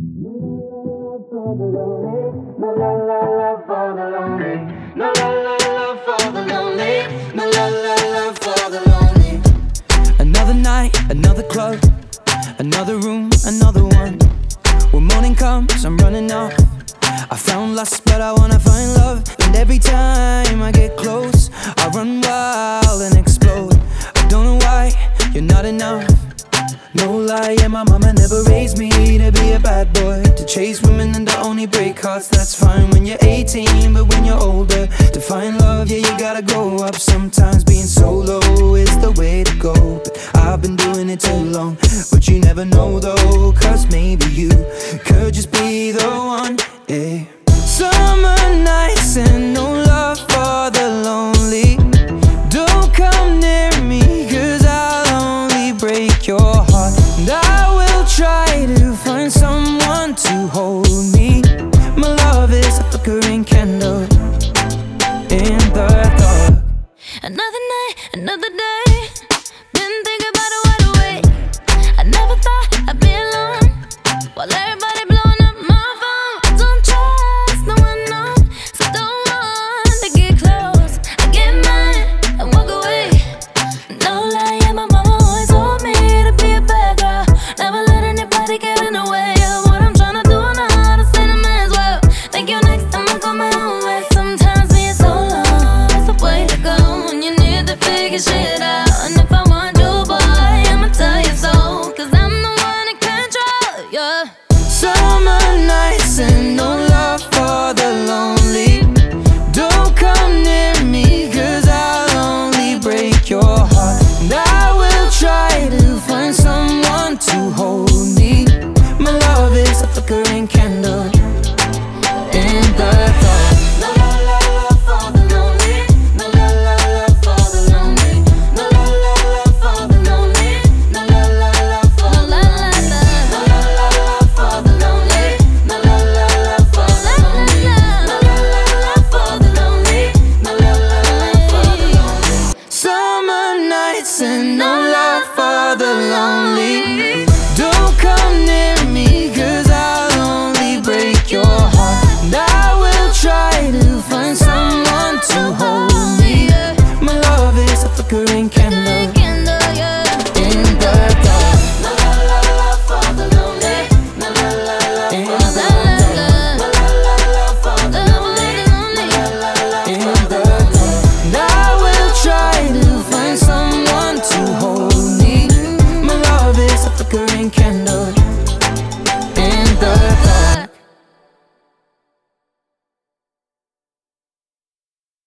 for the lonely. No la la la for the lonely. No la la la for the lonely. No la la la for the lonely. Another night, another club, another room, another one. When morning comes, I'm running off. I found lust, but I wanna find love. And every time I get close, I run wild and explode. I don't know why you're not enough. No lie, yeah, my mama never raised me to be a bad boy, to chase women and to only break hearts. That's fine when you're 18, but when you're older, to find love, yeah, you gotta grow up. Sometimes being solo is the way to go, but I've been doing it too long. But you never know though, cause maybe you could just be the one, yeah. Summer nights and no love for the lonely. Don't come near me, cause I'll only break your heart. And I will try to find someone to hold me. My love is a flickering candle in the dark. Another night, another day. Been thinking about it wide awake. I never thought I'd be alone while everybody blowing up my phone. I don't trust no one, no, so don't want to get close. I get mad and walk away. No lie, yeah, my mama always told me to be a bad girl. Never let anybody get in the way of what I'm trying to do now. To say the man's well. Thank you, next time I go my own way. Sometimes being so long is the way to go when you need to figure shit out. And if I want you, boy, I'ma tell you so, cause I'm the one in control, yeah. Summer nights and no love for the lonely. Don't come near me, cause I'll only break your heart. And I will try to find someone to hold me. My love is a flickering candle in the dark.